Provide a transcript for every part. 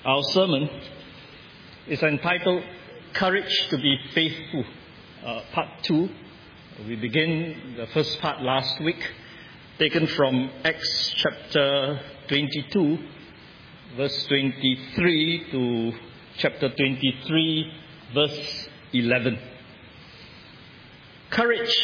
Our sermon is entitled Courage to be Faithful, Part 2. We begin the first part last week, taken from Acts chapter 22, verse 23 to chapter 23, verse 11. Courage.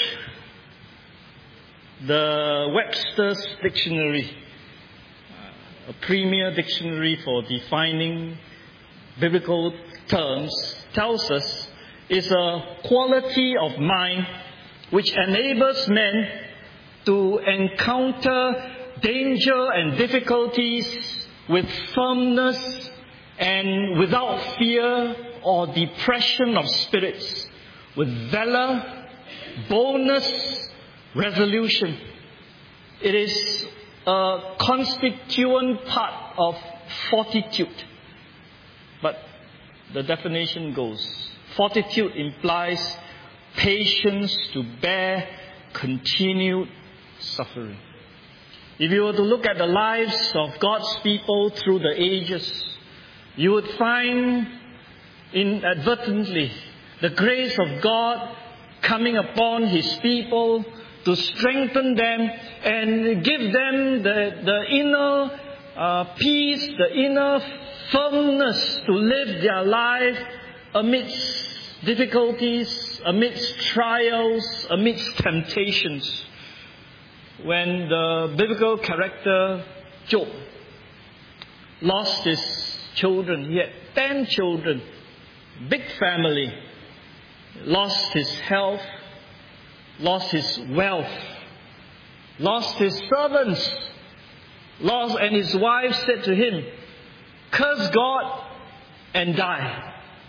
The Webster's Dictionary, a premier dictionary for defining biblical terms, tells us is a quality of mind which enables men to encounter danger and difficulties with firmness and without fear or depression of spirits, with valor, boldness, resolution. It is a constituent part of fortitude. But the definition goes, fortitude implies patience to bear continued suffering. If you were to look at the lives of God's people through the ages, you would find inadvertently the grace of God coming upon His people to strengthen them and give them the inner peace, the inner firmness to live their life amidst difficulties, amidst trials, amidst temptations. When the biblical character Job lost his children, he had 10 children, big family, lost his health, lost his wealth, lost his servants, and his wife said to him, "Curse God and die."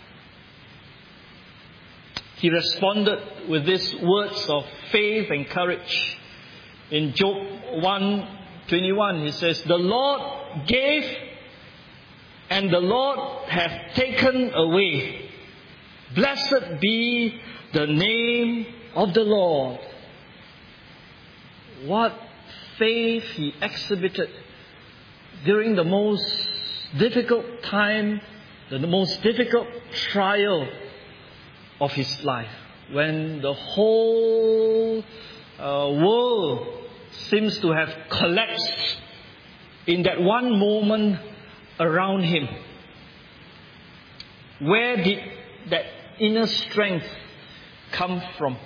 He responded with these words of faith and courage. In Job 1:21, he says, "The Lord gave and the Lord hath taken away. Blessed be the name of the Lord." What faith he exhibited during the most difficult time, the most difficult trial of his life, when the whole world seems to have collapsed in that one moment around him. Where did that inner strength come from?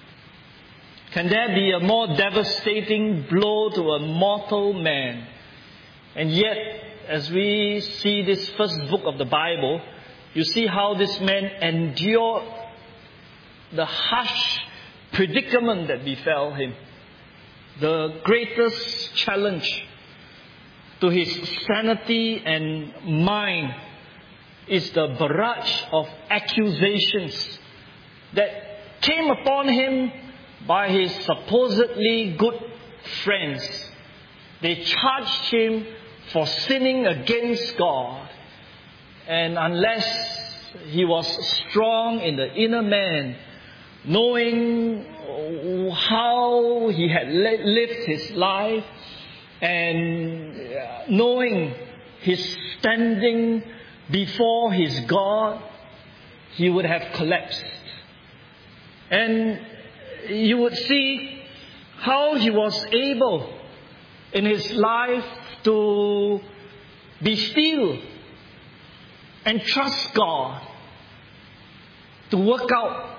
Can there be a more devastating blow to a mortal man? And yet, as we see this first book of the Bible, you see how this man endured the harsh predicament that befell him. The greatest challenge to his sanity and mind is the barrage of accusations that came upon him by his supposedly good friends. They charged him for sinning against God. And unless he was strong in the inner man, knowing how he had lived his life and knowing his standing before his God, he would have collapsed. And you would see how he was able in his life to be still and trust God to work out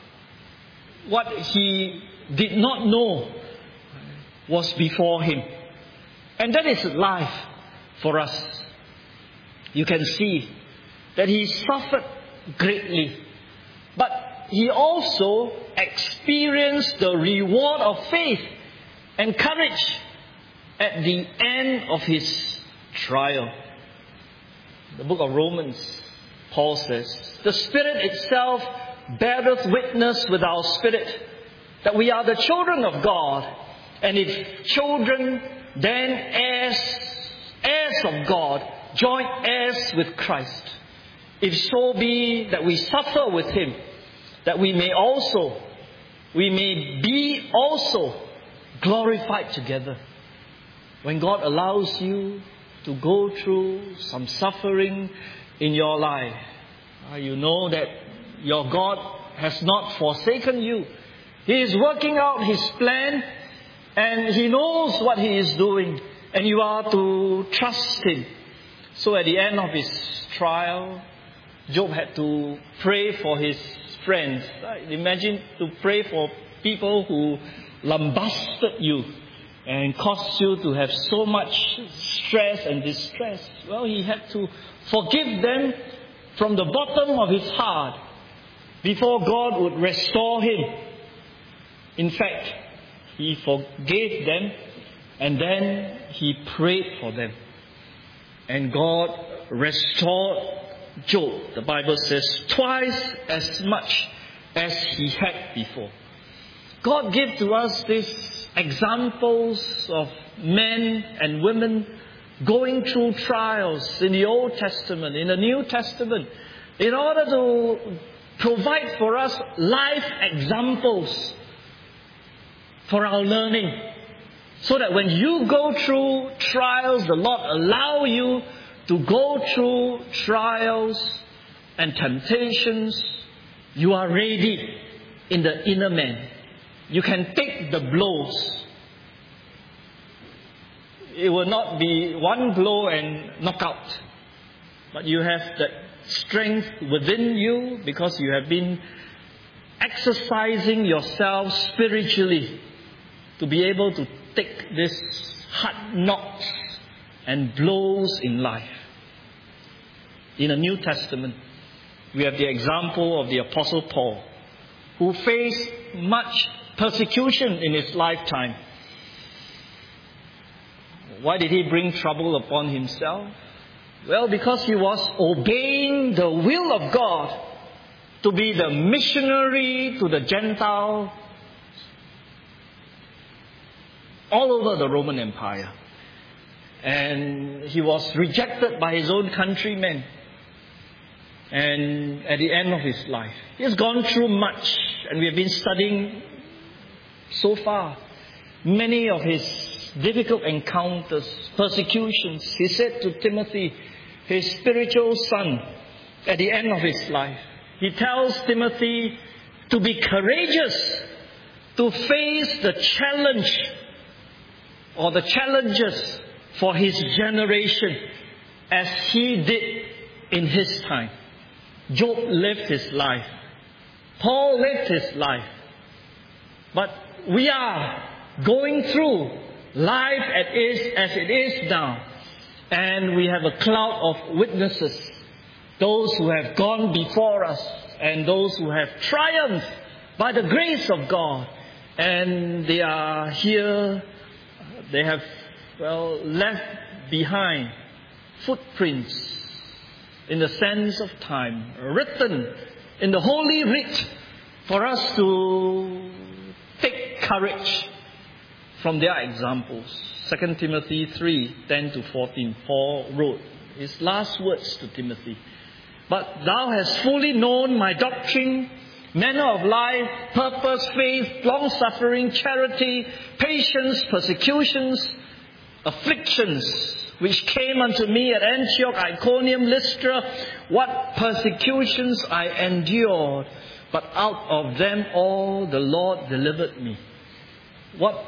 what he did not know was before him. And that is life for us. You can see that he suffered greatly, but he also experienced the reward of faith and courage at the end of his trial. The book of Romans, Paul says, "The Spirit itself beareth witness with our spirit that we are the children of God, and if children, then heirs of God, joint heirs with Christ. If so be that we suffer with Him, that we may be also glorified together." When God allows you to go through some suffering in your life, you know that your God has not forsaken you. He is working out His plan, and He knows what He is doing, and you are to trust Him. So at the end of his trial, Job had to pray for his friends. Imagine to pray for people who lambasted you and caused you to have so much stress and distress. Well, he had to forgive them from the bottom of his heart before God would restore him. In fact, he forgave them and then he prayed for them. And God restored Job, the Bible says, twice as much as he had before. God gave to us these examples of men and women going through trials in the Old Testament, in the New Testament, in order to provide for us life examples for our learning. So that when you go through trials, the Lord allow you to go through trials and temptations, you are ready in the inner man. You can take the blows. It will not be one blow and knock out. But you have that strength within you because you have been exercising yourself spiritually to be able to take these hard knocks and blows in life. In the New Testament, we have the example of the Apostle Paul, who faced much persecution in his lifetime. Why did he bring trouble upon himself? Well, because he was obeying the will of God to be the missionary to the Gentile all over the Roman Empire. And he was rejected by his own countrymen. And at the end of his life, he has gone through much. And we have been studying so far many of his difficult encounters, persecutions. He said to Timothy, his spiritual son, at the end of his life, he tells Timothy to be courageous, to face the challenge or the challenges for his generation as he did in his time. Job lived his life. Paul lived his life. But we are going through life as it is now. And we have a cloud of witnesses. Those who have gone before us and those who have triumphed by the grace of God. And they are here. They have, left behind footprints in the sands of time, written in the Holy Writ for us to take courage from their examples. 2 Timothy 3:10-14, Paul wrote his last words to Timothy. But thou hast fully known my doctrine, manner of life, purpose, faith, long-suffering, charity, patience, persecutions, afflictions, which came unto me at Antioch, Iconium, Lystra, what persecutions I endured, but out of them all the Lord delivered me. What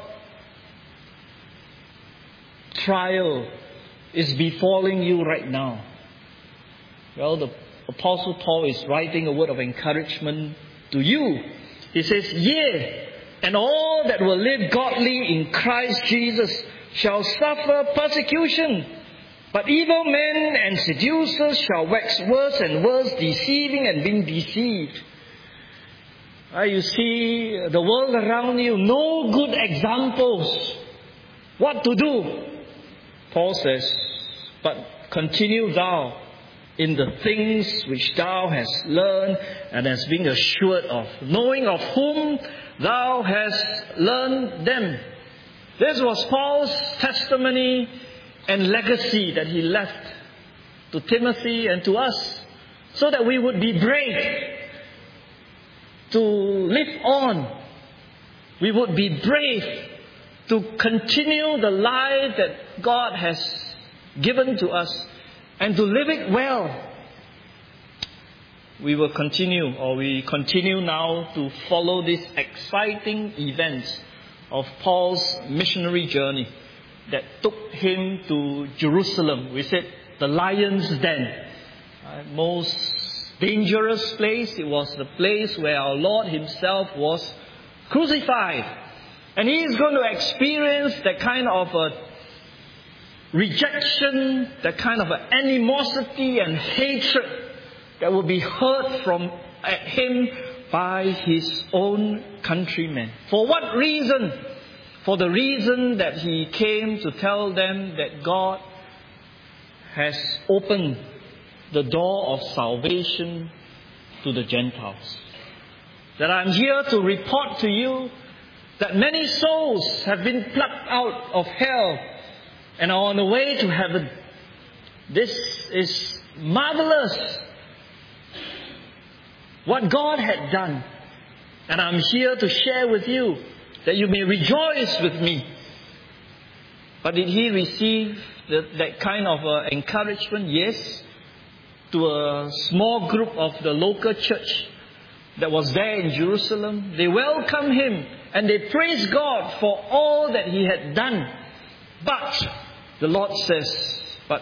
trial is befalling you right now? Well, the Apostle Paul is writing a word of encouragement to you. He says, yea, and all that will live godly in Christ Jesus shall suffer persecution. But evil men and seducers shall wax worse and worse, deceiving and being deceived. You see the world around you, no good examples. What to do? Paul says, but continue thou in the things which thou hast learned and hast been assured of, knowing of whom thou hast learned them. This was Paul's testimony and legacy that he left to Timothy and to us, so that we would be brave to live on. We would be brave to continue the life that God has given to us and to live it well. We continue now to follow these exciting events of Paul's missionary journey that took him to Jerusalem. We said the lion's den. Most dangerous place. It was the place where our Lord Himself was crucified. And He is going to experience that kind of a rejection, that kind of animosity and hatred that will be heard from Him by His own countrymen. For what reason? For the reason that He came to tell them that God has opened the door of salvation to the Gentiles. That I'm here to report to you that many souls have been plucked out of hell and are on the way to heaven. This is marvelous, what God had done. And I'm here to share with you that you may rejoice with me. But did he receive that kind of encouragement? Yes. To a small group of the local church that was there in Jerusalem. They welcomed him and they praised God for all that he had done. But the Lord says,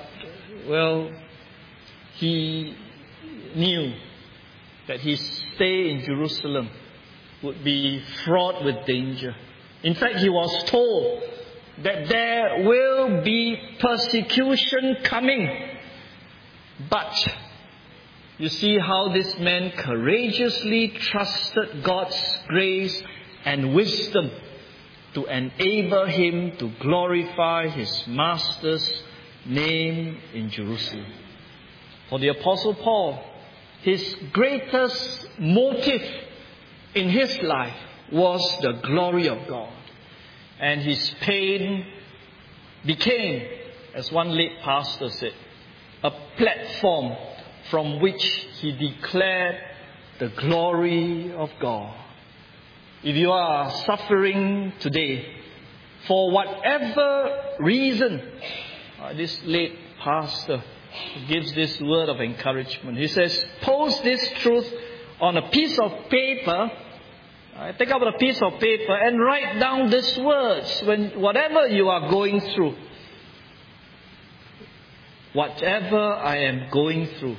he knew that his stay in Jerusalem would be fraught with danger. In fact, he was told that there will be persecution coming. But you see how this man courageously trusted God's grace and wisdom to enable him to glorify his Master's name in Jerusalem. For the Apostle Paul, his greatest motive in his life was the glory of God. And his pain became, as one late pastor said, a platform from which he declared the glory of God. If you are suffering today, for whatever reason, this late pastor gives this word of encouragement. He says, post this truth on a piece of paper. Take out a piece of paper and write down these words when whatever you are going through. Whatever I am going through,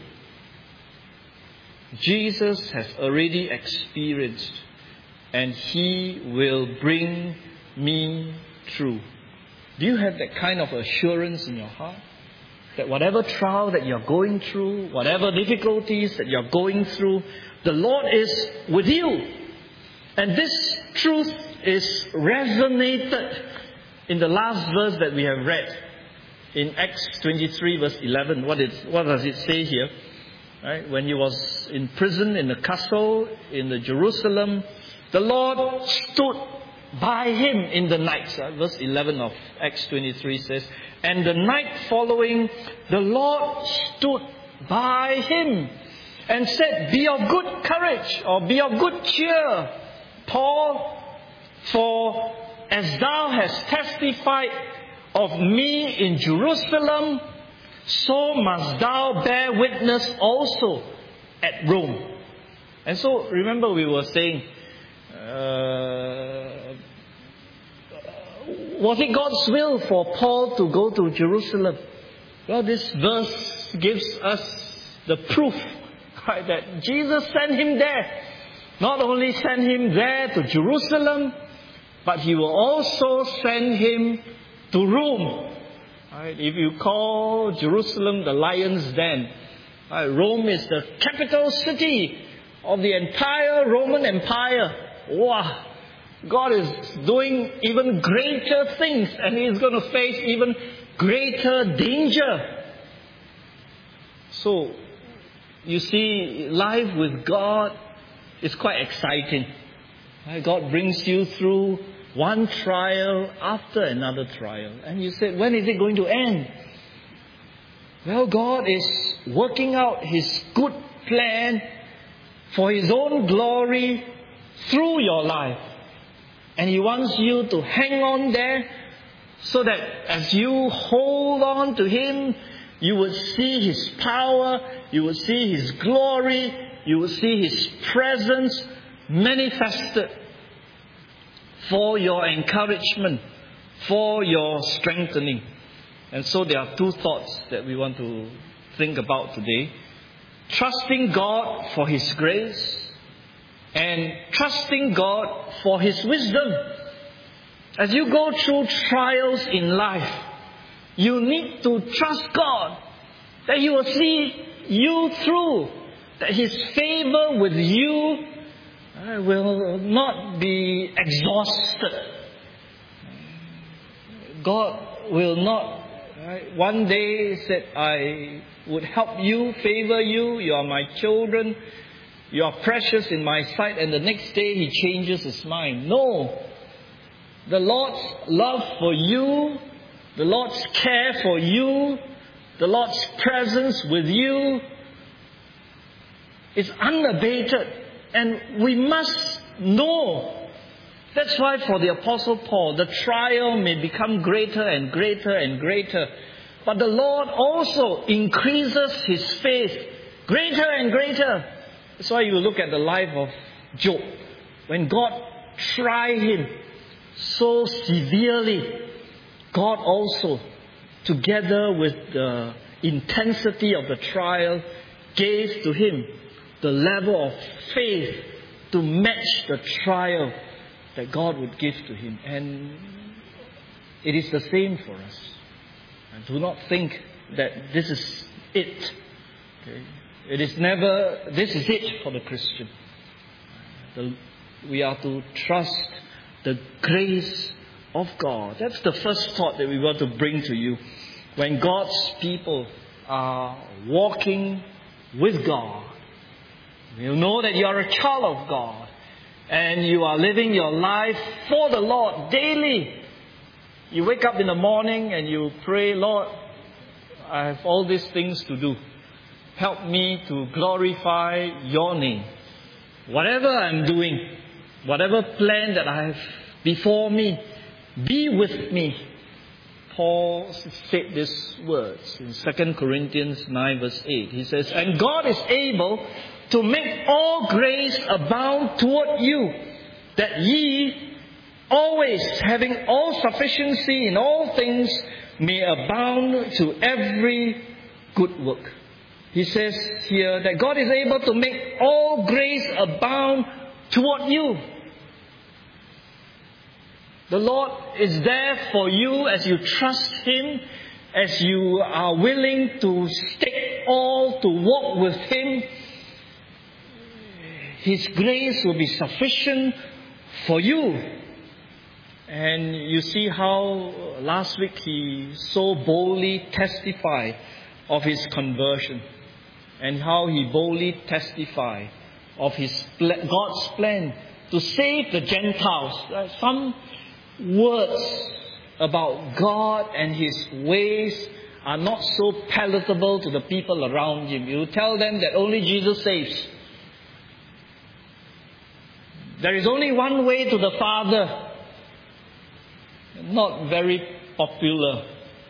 Jesus has already experienced, and He will bring me through. Do you have that kind of assurance in your heart? That whatever trial that you're going through, whatever difficulties that you're going through, the Lord is with you. And this truth is resonated in the last verse that we have read. In Acts 23 verse 11, what does it say here? Right? When he was in prison in the castle in the Jerusalem, the Lord stood by him in the night. Verse 11 of Acts 23 says, and the night following, the Lord stood by him and said, be of good courage, or be of good cheer, Paul, for as thou hast testified of me in Jerusalem, so must thou bear witness also at Rome. And so, remember we were saying, was it God's will for Paul to go to Jerusalem? Well, this verse gives us the proof, right, that Jesus sent him there. Not only send him there to Jerusalem, but He will also send him to Rome. Right? If you call Jerusalem the lion's den, right, Rome is the capital city of the entire Roman Empire. Wow! God is doing even greater things, and He is going to face even greater danger. So, you see, life with God is quite exciting. God brings you through one trial after another trial. And you say, when is it going to end? Well, God is working out His good plan for His own glory through your life. And He wants you to hang on there so that as you hold on to Him, you would see His power, you would see His glory, you would see His presence manifested for your encouragement, for your strengthening. And so there are two thoughts that we want to think about today. Trusting God for His grace and trusting God for His wisdom. As you go through trials in life, you need to trust God that He will see you through, that His favor with you will not be exhausted. God will not one day said, I would help you, favor you, you are my children, you are precious in my sight, and the next day He changes His mind. No. The Lord's love for you, the Lord's care for you, the Lord's presence with you is unabated. And we must know. That's why for the Apostle Paul, the trial may become greater and greater and greater. But the Lord also increases his faith greater and greater. That's why you look at the life of Job. When God tried him so severely, God also, together with the intensity of the trial, gave to him the level of faith to match the trial that God would give to him. And it is the same for us. And do not think that this is it. Okay? It is never, this is it for the Christian. We are to trust the grace of God. That's the first thought that we want to bring to you. When God's people are walking with God, you know that you are a child of God and you are living your life for the Lord daily. You wake up in the morning and you pray, Lord, I have all these things to do. Help me to glorify your name. Whatever I'm doing, whatever plan that I have before me, be with me. Paul said these words in 2 Corinthians 9 verse 8. He says, and God is able to make all grace abound toward you, that ye always having all sufficiency in all things may abound to every good work. He says here that God is able to make all grace abound toward you. The Lord is there for you as you trust Him, as you are willing to stake all to walk with Him. His grace will be sufficient for you. And you see how last week he so boldly testified of his conversion. And how he boldly testified of God's plan to save the Gentiles. Some words about God and His ways are not so palatable to the people around him. You tell them that only Jesus saves. There is only one way to the Father. Not very popular.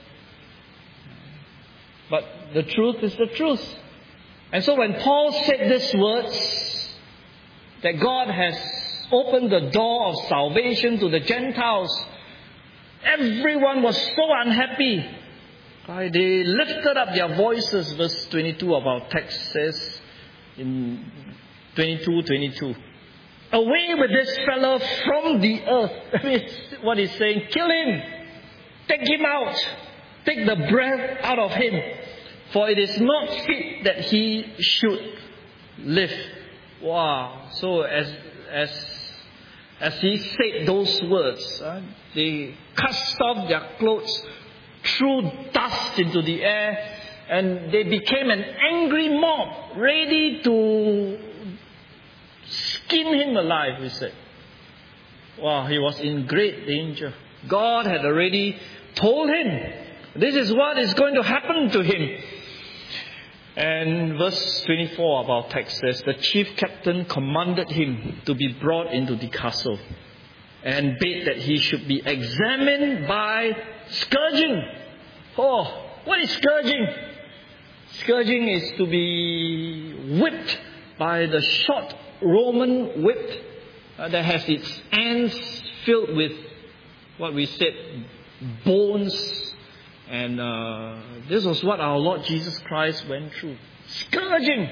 But the truth is the truth. And so when Paul said these words, that God has opened the door of salvation to the Gentiles, everyone was so unhappy. They lifted up their voices. Verse 22 of our text says in 22. Away with this fellow from the earth. I mean, what he's saying, kill him. Take him out. Take the breath out of him. For it is not fit that he should live. Wow. So as he said those words, they cast off their clothes, threw dust into the air, and they became an angry mob, ready to skin him alive, we said. Wow, he was in great danger. God had already told him, this is what is going to happen to him. And verse 24 of our text says, the chief captain commanded him to be brought into the castle and bade that he should be examined by Scourging. Oh, what is scourging? Scourging is to be whipped by the short Roman whip that has its ends filled with what we said, bones. And this was what our Lord Jesus Christ went through. Scourging.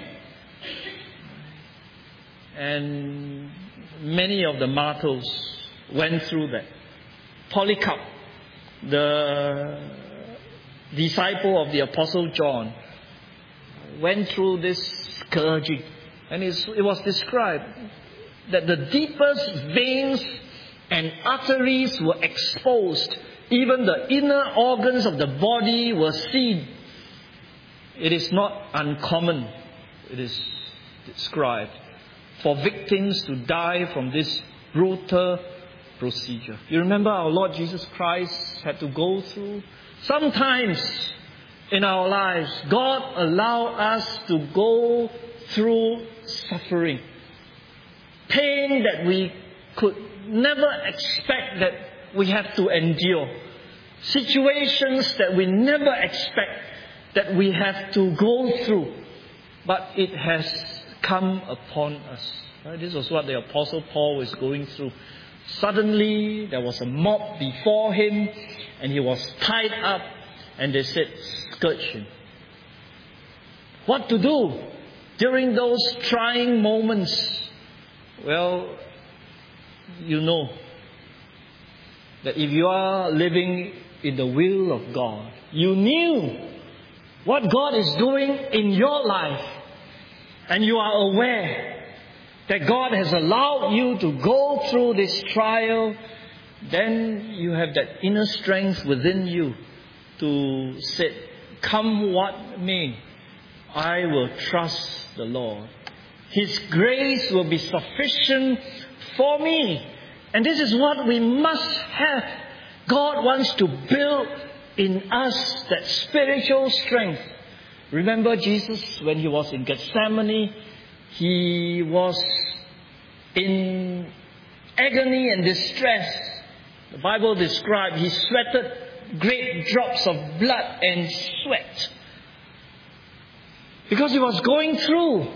And many of the martyrs went through that. Polycarp, the disciple of the Apostle John, went through this scourging. And it was described that the deepest veins and arteries were exposed. Even the inner organs of the body were seen. It is not uncommon, it is described, for victims to die from this brutal procedure. You remember our Lord Jesus Christ had to go through. Sometimes in our lives, God allowed us to go through suffering. Pain that we could never expect that we have to endure. Situations that we never expect that we have to go through. But it has come upon us. Right? This was what the Apostle Paul was going through. Suddenly there was a mob before him and he was tied up and they said, scourge him. What to do during those trying moments? Well, you know that if you are living in the will of God, you knew what God is doing in your life, and you are aware that God has allowed you to go through this trial, then you have that inner strength within you to say, come what may, I will trust the Lord. His grace will be sufficient for me. And this is what we must have. God wants to build in us that spiritual strength. Remember Jesus, when he was in Gethsemane, he was in agony and distress. The Bible described he sweated great drops of blood and sweat. Because he was going through.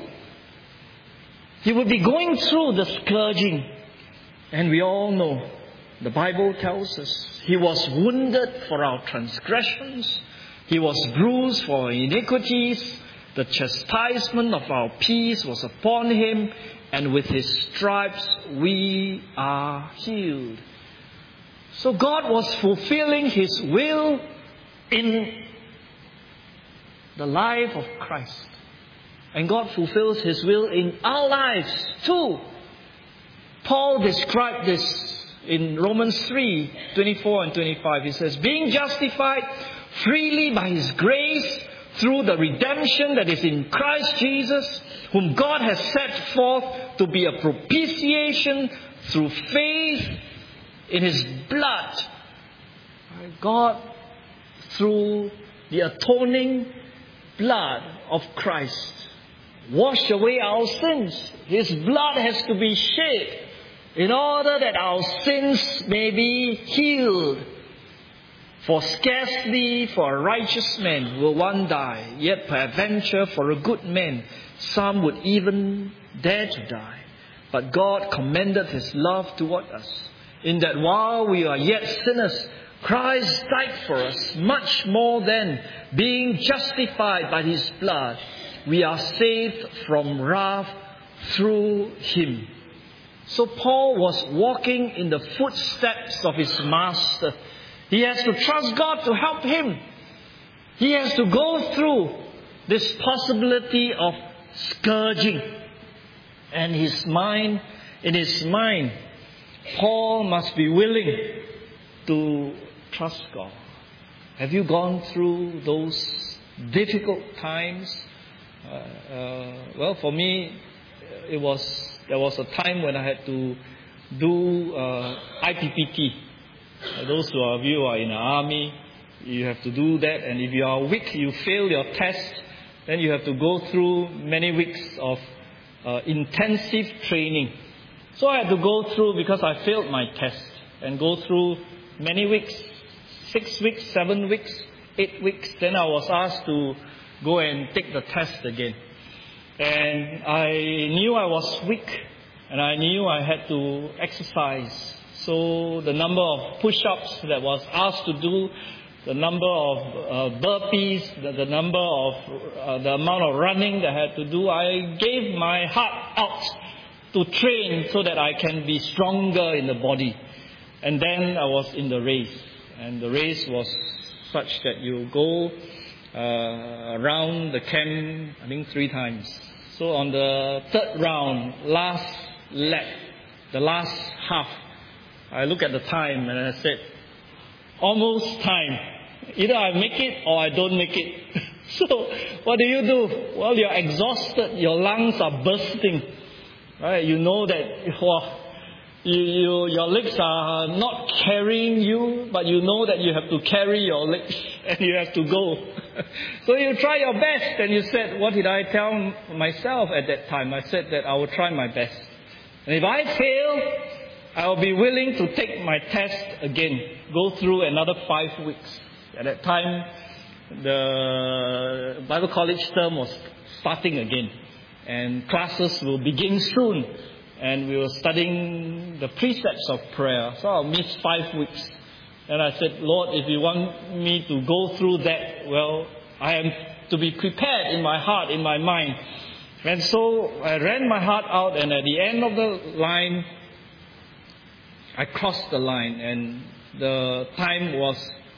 He would be going through the scourging. And we all know, the Bible tells us, he was wounded for our transgressions. He was bruised for our iniquities. The chastisement of our peace was upon him. And with his stripes we are healed. So God was fulfilling his will in the life of Christ. And God fulfills his will in our lives too. Paul described this in Romans 3:24 and 25. He says, being justified freely by his grace through the redemption that is in Christ Jesus, whom God has set forth to be a propitiation through faith in his blood. God, through the atoning blood of Christ, wash away our sins. His blood has to be shed in order that our sins may be healed. For scarcely for a righteous man will one die, yet peradventure for a good man some would even dare to die. But God commended his love toward us, in that while we are yet sinners, Christ died for us. Much more than, being justified by his blood, we are saved from wrath through him. So Paul was walking in the footsteps of his master. He has to trust God to help him. He has to go through this possibility of scourging. And in his mind, Paul must be willing to trust God. Have you gone through those difficult times? Well, for me, there was a time when I had to do IPPT. Those of you who are in the army, you have to do that. And if you are weak, you fail your test, then you have to go through many weeks of intensive training. So I had to go through, because I failed my test, and go through many weeks, 6 weeks, 7 weeks, 8 weeks. Then I was asked to go and take the test again. And I knew I was weak, and I knew I had to exercise. So the number of push-ups that was asked to do, the number of burpees, the number of the amount of running that I had to do, I gave my heart out to train so that I can be stronger in the body. And then I was in the race. And the race was such that you go around the camp, I think 3 times. So on the 3rd round, last lap, the last half, I look at the time and I said, almost time. Either I make it or I don't make it. So what do? Well, you're exhausted. Your lungs are bursting. Right? You know that your legs are not carrying you, but you know that you have to carry your legs and you have to go. So you try your best. And you said, what did I tell myself at that time? I said that I will try my best. And if I fail, I will be willing to take my test again, go through another 5 weeks. At that time, the Bible college term was starting again. And classes will begin soon. And we were studying the precepts of prayer. So I'll miss 5 weeks. And I said, Lord, if you want me to go through that, well, I am to be prepared in my heart, in my mind. And so I ran my heart out, and at the end of the line, I crossed the line, and the time was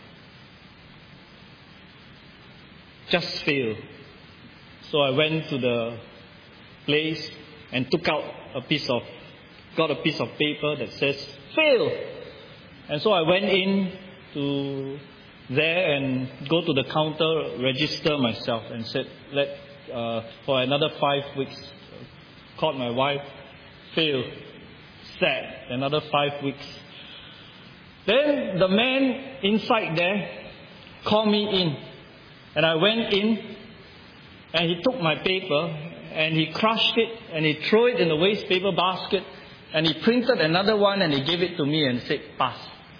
just failed. So I went to the place and got a piece of paper that says fail. And so I went in to there and go to the counter, register myself, and said, for another 5 weeks. Called my wife, failed, sad, another 5 weeks. Then the man inside there called me in, and I went in, and he took my paper, and he crushed it, and he threw it in the waste paper basket, and he printed another one, and he gave it to me and said, pass.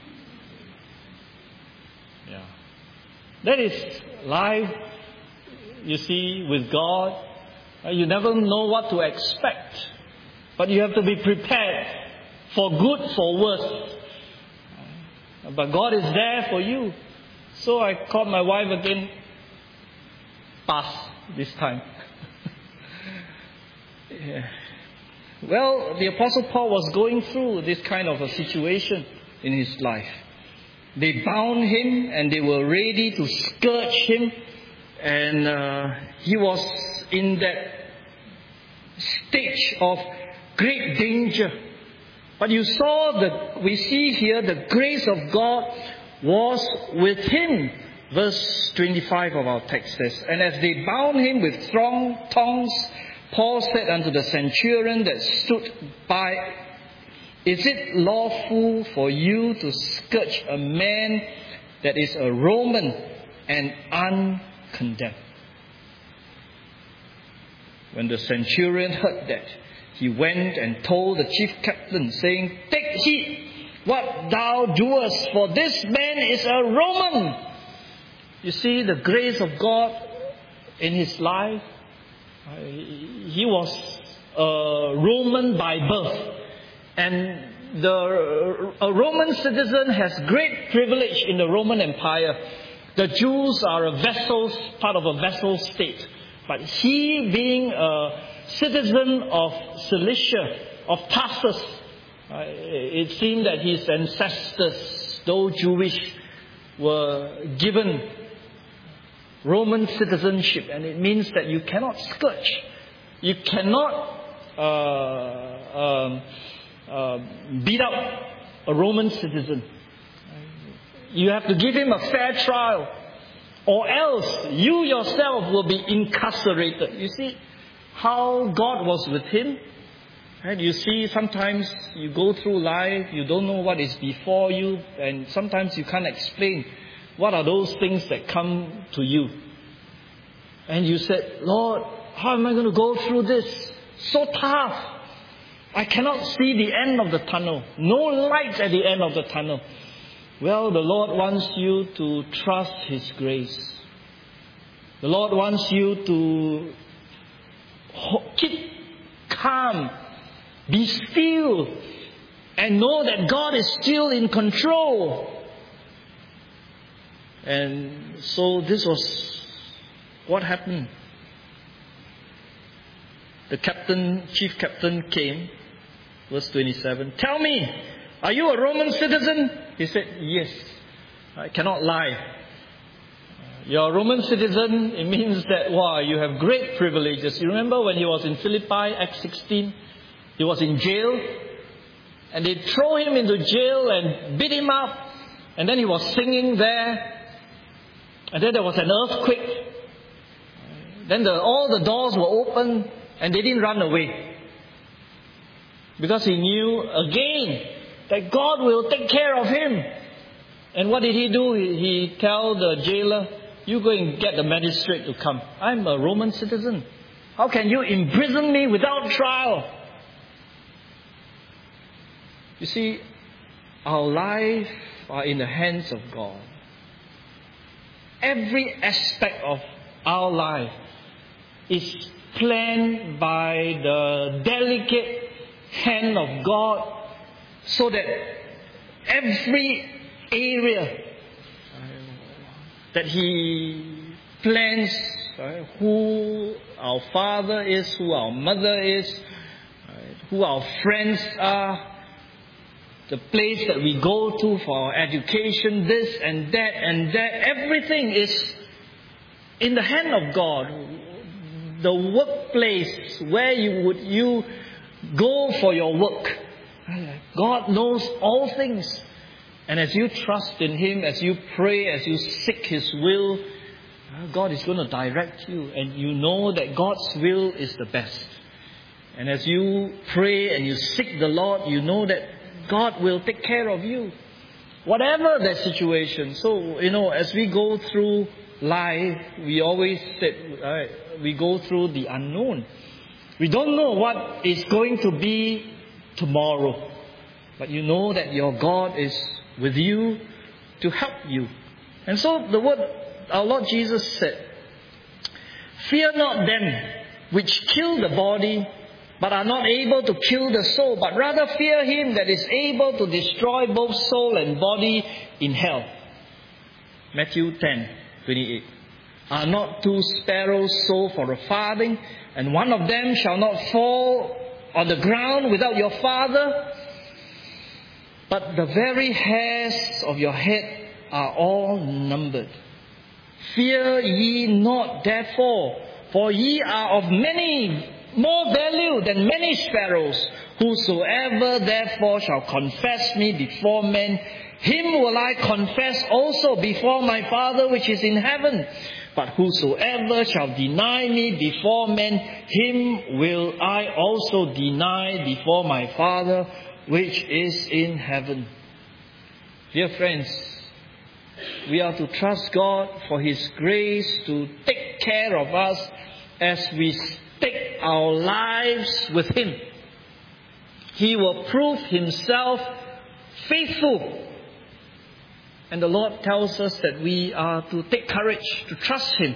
Yeah. That is life, you see, with God. You never know what to expect, but you have to be prepared for good, for worse. But God is there for you. So I called my wife again, pass this time. Yeah. Well, the Apostle Paul was going through this kind of a situation in his life. They bound him and they were ready to scourge him, and he was in that stage of great danger. But we see here the grace of God was with him. Verse 25 of our text says, and as they bound him with strong tongs, Paul said unto the centurion that stood by, is it lawful for you to scourge a man that is a Roman and uncondemned? When the centurion heard that, he went and told the chief captain, saying, take heed what thou doest, for this man is a Roman. You see the grace of God in his life. He was a Roman by birth, and a Roman citizen has great privilege in the Roman Empire. The Jews are part of a vassal state, but he, being a citizen of Cilicia, of Tarsus, it seemed that his ancestors, though Jewish, were given Roman citizenship, and it means that you cannot scourge. You cannot beat up a Roman citizen. You have to give him a fair trial, or else you yourself will be incarcerated. You see how God was with him? And you see, sometimes you go through life, you don't know what is before you, and sometimes you can't explain what are those things that come to you. And you said, Lord, how am I going to go through this? So tough. I cannot see the end of the tunnel. No light at the end of the tunnel. Well, the Lord wants you to trust His grace. The Lord wants you to keep calm, be still, and know that God is still in control. And so this was what happened. The chief captain came, verse 27. Tell me, are you a Roman citizen? He said, yes. I cannot lie. You're a Roman citizen, it means that, wow, you have great privileges. You remember when he was in Philippi, Acts 16, he was in jail, and they throw him into jail and beat him up, and then he was singing there, and then there was an earthquake. Then all the doors were open, and they didn't run away. Because he knew again that God will take care of him. And what did he do? He tell the jailer, you go and get the magistrate to come. I'm a Roman citizen. How can you imprison me without trial? You see, our life are in the hands of God. Every aspect of our life is planned by the delicate hand of God, so that every area that He plans, who our father is, who our mother is, who our friends are, the place that we go to for our education, this and that, everything is in the hand of God. The workplace where you go for your work, God knows all things. And as you trust in Him, as you pray, as you seek His will, God is going to direct you. And you know that God's will is the best. And as you pray and you seek the Lord, you know that God will take care of you. Whatever the situation. So, as we go through life, we always said, we go through the unknown. We don't know what is going to be tomorrow. But you know that your God is with you to help you. And so the word our Lord Jesus said, fear not them which kill the body, but are not able to kill the soul, but rather fear Him that is able to destroy both soul and body in hell. Matthew 10:28. Are not 2 sparrows sold for a farthing, and one of them shall not fall on the ground without your Father? But the very hairs of your head are all numbered. Fear ye not, therefore, for ye are of more value than many sparrows. Whosoever therefore shall confess me before men, him will I confess also before my Father which is in heaven. But whosoever shall deny me before men, him will I also deny before my Father which is in heaven. Dear friends, we are to trust God for His grace to take care of us as we stake our lives with Him. He will prove Himself faithful. And the Lord tells us that we are to take courage, to trust Him.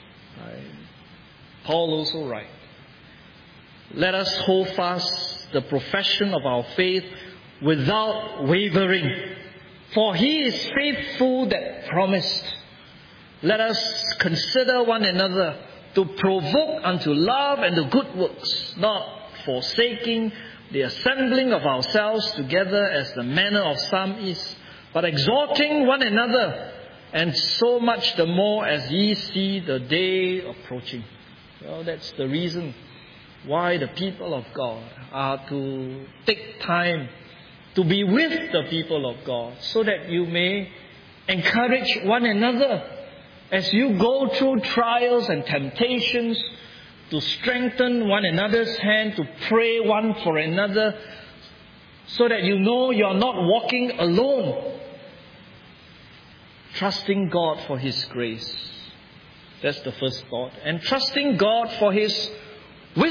Paul also writes, let us hold fast the profession of our faith without wavering. For He is faithful that promised. Let us consider one another to provoke unto love and to good works, not forsaking the assembling of ourselves together as the manner of some is, but exhorting one another, and so much the more as ye see the day approaching. Well, that's the reason why the people of God are to take time to be with the people of God, so that you may encourage one another as you go through trials and temptations, to strengthen one another's hand, to pray one for another, so that you know you're not walking alone. Trusting God for His grace. That's the first thought. And trusting God for His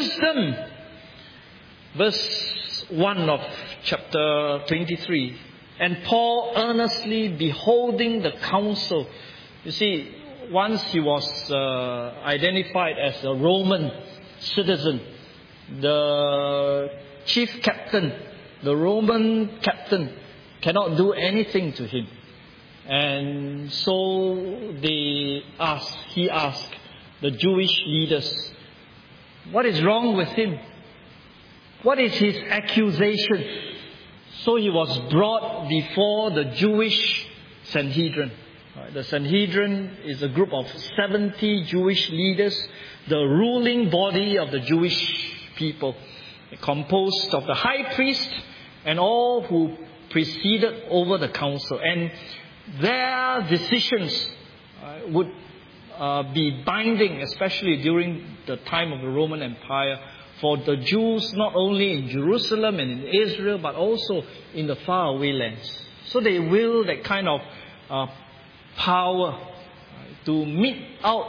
wisdom. Verse 1 of chapter 23. And Paul, earnestly beholding the council. You see, once he was identified as a Roman citizen, the chief captain, the Roman captain, cannot do anything to him. And so he asked the Jewish leaders, what is wrong with him? What is his accusation? So he was brought before the Jewish Sanhedrin. The Sanhedrin is a group of 70 Jewish leaders, the ruling body of the Jewish people, composed of the high priest and all who presided over the council. And their decisions would be binding, especially during the time of the Roman Empire, for the Jews not only in Jerusalem and in Israel, but also in the faraway lands. So they will that kind of power to mete out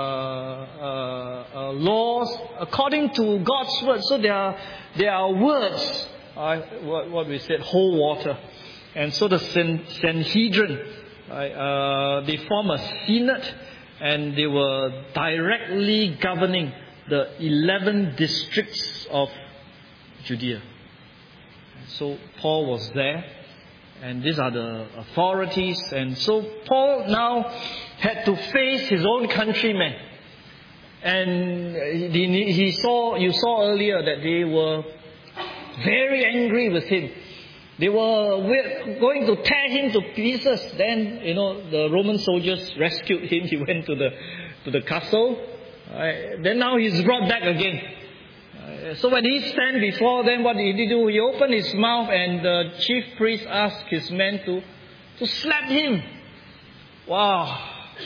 laws according to God's word. So there are words, what we said, hold water. And so the Sanhedrin, they form a synod, and they were directly governing the 11 districts of Judea. So Paul was there, and these are the authorities. And so Paul now had to face his own countrymen. And you saw earlier that they were very angry with him. They were going to tear him to pieces. Then, the Roman soldiers rescued him. He went to the castle. Then now he's brought back again. So when he stand before them, what did he do? He opened his mouth, and the chief priest asked his men to slap him. Wow.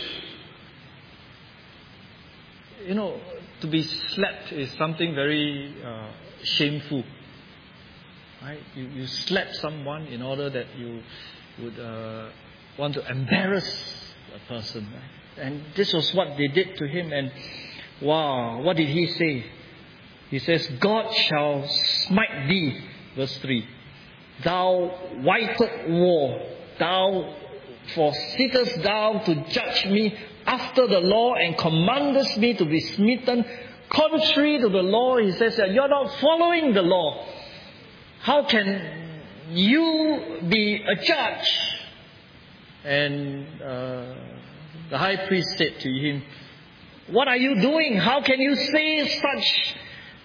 To be slapped is something very shameful. Right? You slap someone in order that you would want to embarrass a person. Right? And this was what they did to him. And wow, what did he say? He says, God shall smite thee, verse 3. Thou whited war, forsittest thou to judge me after the law, and commandest me to be smitten contrary to the law. He says that you're not following the law. How can you be a judge? And the high priest said to him, what are you doing? How can you say such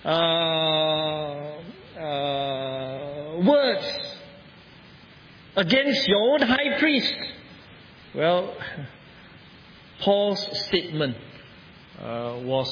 words against your own high priest? Well, Paul's statement was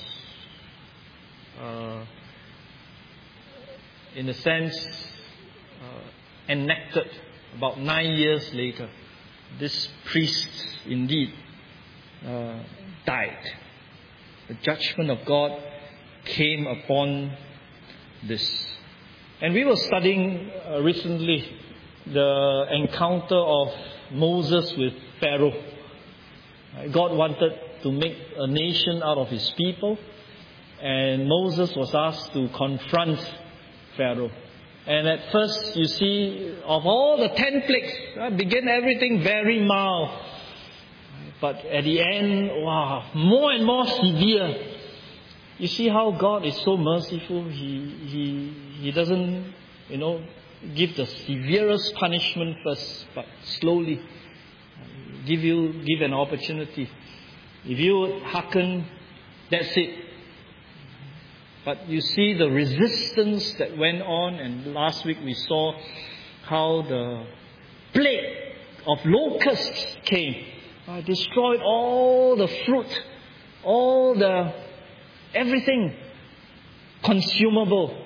in a sense enacted about 9 years later. This priest indeed died. The judgment of God came upon this. And we were studying recently the encounter of Moses with Pharaoh. God wanted to make a nation out of his people, and Moses was asked to confront Pharaoh. And at first, you see, of all the 10 plagues, began everything very mild. But at the end, wow, more and more severe. You see how God is so merciful. He doesn't, give the severest punishment first, but slowly give an opportunity. If you hearken, that's it. But you see the resistance that went on, and last week we saw how the plague of locusts came, destroyed all the fruit, everything consumable.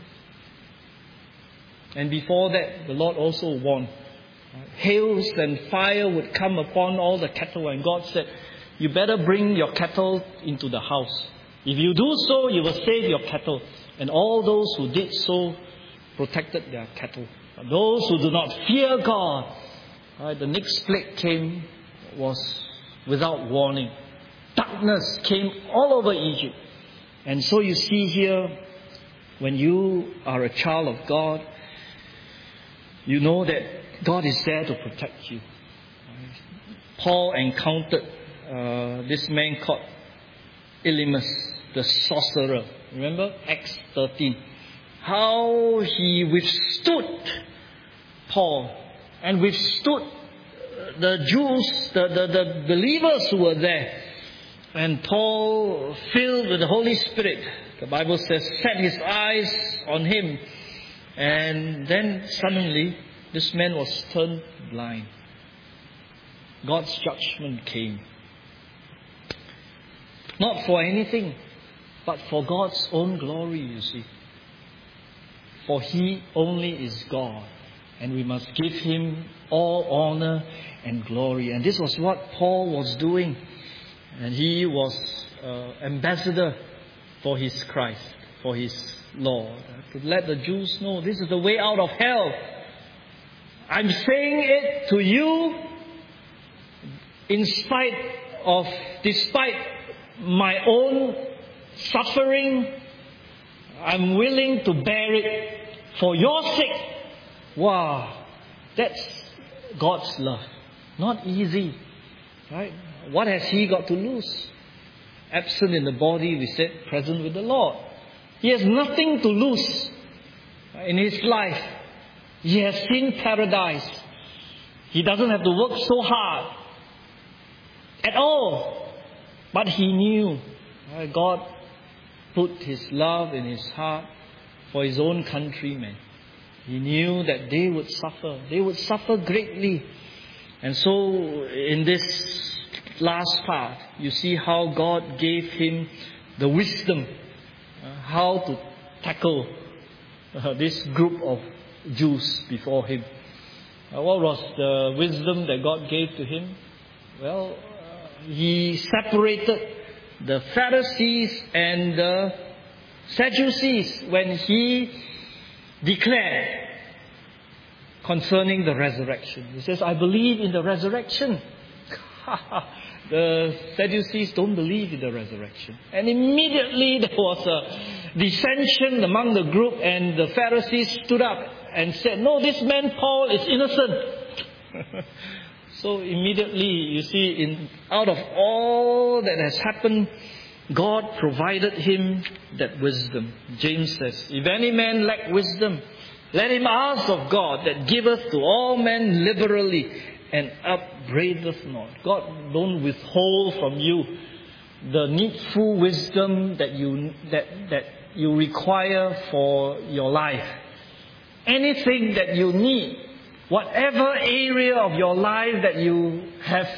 And before that, the Lord also warned. Hails and fire would come upon all the cattle, and God said, you better bring your cattle into the house. If you do so, you will save your cattle. And all those who did so protected their cattle. But those who do not fear God, the next plague came, was without warning. Darkness came all over Egypt. And so you see here, when you are a child of God, you know that God is there to protect you. Paul encountered this man called Elymas, the sorcerer. Remember Acts 13. How he withstood Paul and withstood the Jews, the believers who were there. And Paul, filled with the Holy Spirit, the Bible says, set his eyes on him. And then suddenly, this man was turned blind. God's judgment came. Not for anything, but for God's own glory, you see. For He only is God. And we must give Him all honor and glory. And this was what Paul was doing. And he was ambassador for his Christ, for his Lord. To let the Jews know this is the way out of hell. I'm saying it to you despite my own suffering. I'm willing to bear it for your sake. Wow, that's God's love. Not easy, right? What has he got to lose? Absent in the body, we said, present with the Lord. He has nothing to lose in his life. He has seen paradise. He doesn't have to work so hard at all. But he knew God put His love in his heart for his own countrymen. He knew that they would suffer. They would suffer greatly. And so in this last part, you see how God gave him the wisdom how to tackle this group of Jews before him. What was the wisdom that God gave to him? Well, he separated the Pharisees and the Sadducees when he declared concerning the resurrection. He says, I believe in the resurrection. The Sadducees don't believe in the resurrection. And immediately there was a dissension among the group, and the Pharisees stood up and said, no, this man Paul is innocent. So immediately, you see, out of all that has happened, God provided him that wisdom. James says, if any man lack wisdom, let him ask of God, that giveth to all men liberally and upbraideth not. God don't withhold from you the needful wisdom that you require for your life. Anything that you need, whatever area of your life that you have,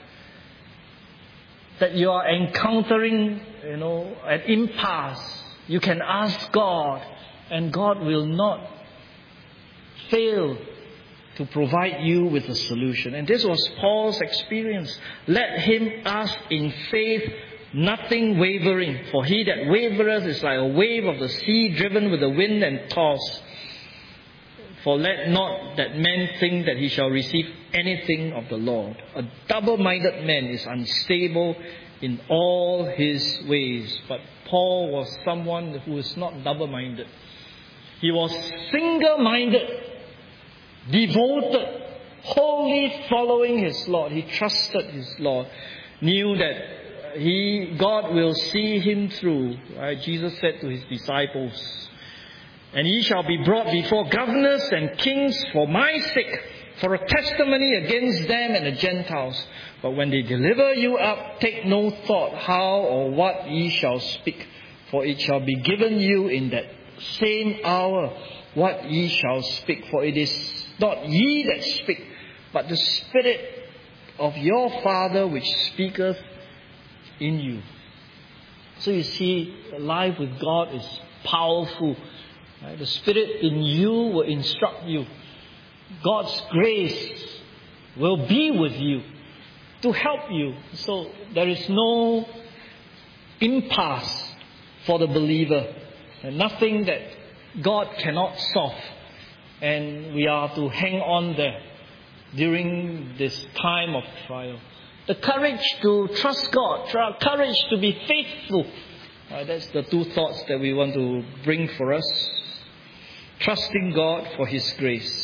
that you are encountering, an impasse, you can ask God, and God will not fail to provide you with a solution. And this was Paul's experience. Let him ask in faith, nothing wavering. For he that wavereth is like a wave of the sea, driven with the wind and tossed. For let not that man think that he shall receive anything of the Lord. A double-minded man is unstable in all his ways. But Paul was someone who is not double-minded. He was single-minded, devoted, wholly following his Lord. He trusted his Lord, knew that God will see him through. Right? Jesus said to his disciples, and ye shall be brought before governors and kings for my sake, for a testimony against them and the Gentiles. But when they deliver you up, take no thought how or what ye shall speak, for it shall be given you in that same hour what ye shall speak. For it is not ye that speak, but the Spirit of your Father which speaketh in you. So you see, life with God is powerful. Right? The Spirit in you will instruct you. God's grace will be with you to help you. So there is no impasse for the believer. And nothing that God cannot solve. And we are to hang on there during this time of trial. The courage to trust God, courage to be faithful. That's the two thoughts that we want to bring for us. Trusting God for His grace.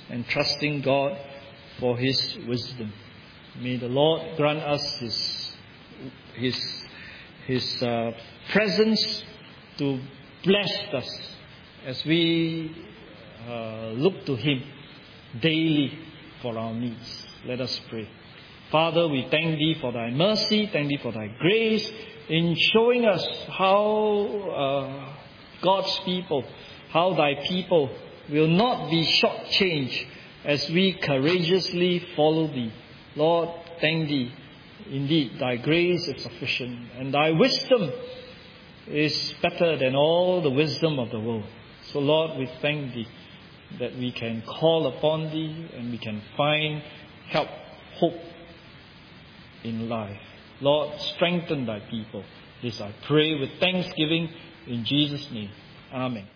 and trusting God for His wisdom. May the Lord grant us His presence to bless us as we look to Him daily for our needs. Let us pray. Father, we thank Thee for Thy mercy, thank Thee for Thy grace in showing us how God's people, how Thy people will not be shortchanged as we courageously follow Thee. Lord, thank Thee. Indeed, Thy grace is sufficient, and Thy wisdom is better than all the wisdom of the world. So Lord, we thank Thee that we can call upon Thee and we can find help, hope in life. Lord, strengthen Thy people. This I pray with thanksgiving in Jesus' name. Amen.